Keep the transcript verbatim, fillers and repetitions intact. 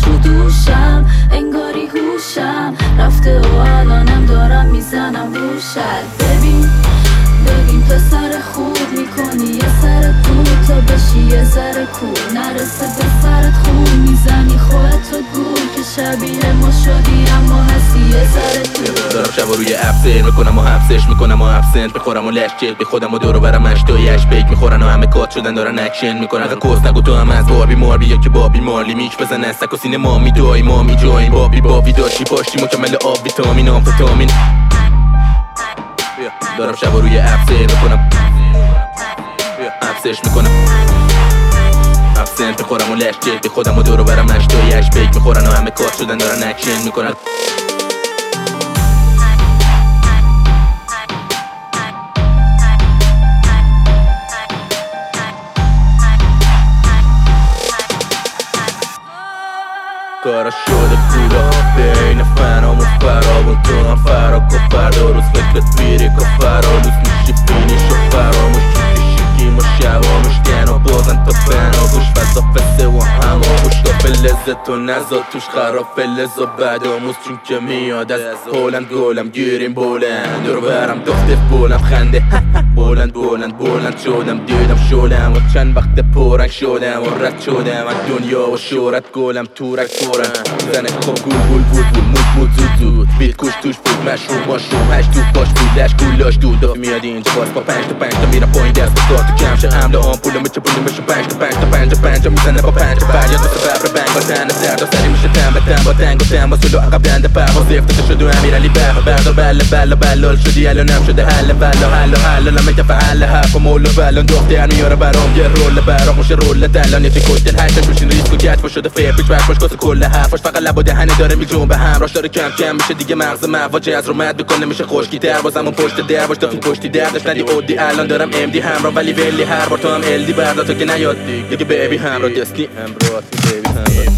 تو دوشم انگاری هوشم رفته و الانم دارم میزنم روشت. ببین ببین پسر خوب میکنی یه سر کور تا بشی یه ذره کور، نرسه به سرت خون میزنی خودتو گول که شبیه ما شدی اما هستی یه ذره دور. دارم شب روی اپ سیر میکنم و حبسش میکنم و ابسنت میخورم و لشچه به خودم و دورو برم اشتای اشپیک میخورن و همه کات شدن دارن اکشن میکنن. اگه کس نگو تو هم از بابی ماربی یا که بابی مارلی میک بزن استک و سینه مامی دایی مامی جایی بابی بابی داشتی پاشتی مکمل آب ویتامین آمفتامین. دارم شب روی اپ سیر میکنم ابسش میکنم ابسنت میخورم و لشچه به خودم و دورو برم اشتای اشپیک میخورن و همه کات شدن دارن اکشن میکنن. کارا شده پولا بین فنام و فرابون تو هم فرا کفر روز فکرت میری کفر روز میشی فینیش و فراموش شکی ما شوامش دینا بازن تا فنا گوش فضا فسه و هماموش تا فلزت و نزا توش خراب فلز و بداموز چون که میاد از هولند گولم گیریم بولند دور برم دخته بولم خنده بولند بولند بولند شدم دیدم شدم و چند وقت پرنگ شدم و رد شدم از دنیا و شورت گولم تورک پرن زنه خوب گول گول بود بود مود مود زود زود بیت کوش توش بود مشروب ماشروب هشت تو باش بود لش گولاش دود دافی میادی اینجا باز با پنج تا پنج تا میرم پایین دست با کارت کم شه عمل آمپوله میچه پولی میشه پنج تا پنج تا پنج تا پنج میزنه با پنج تا فریاد مثل ببر بنگ با تن سر تا سری میشه تن به تن با تنگ و تن با سلو عقب دنده پرواز افتاده شد و امیر علی برق بردار بله بله بلال شدی الانم شده حل بلا حل و حل لما که فعل حرف و مول و بلان دختر میاره برام یه رول برام موشه رول دلان یه کوتل هشتش بشین ریسک و گچ شده فیر پیچ بک باش کاسه کل حرفش فقط لب و دهنه داره میجون به همراش داره کم کم میشه دیگه مغز مواجه از رو مد بکنه میشه خشکی تر بازم اون پشت در باش دافین پشتی دردش ندی اودی الان دارم ام دی همراه ولی ولی هر بار تو هم ال دی بردا تو که نیاد دیگه بیبی همراه دستی همراه بیبی همراه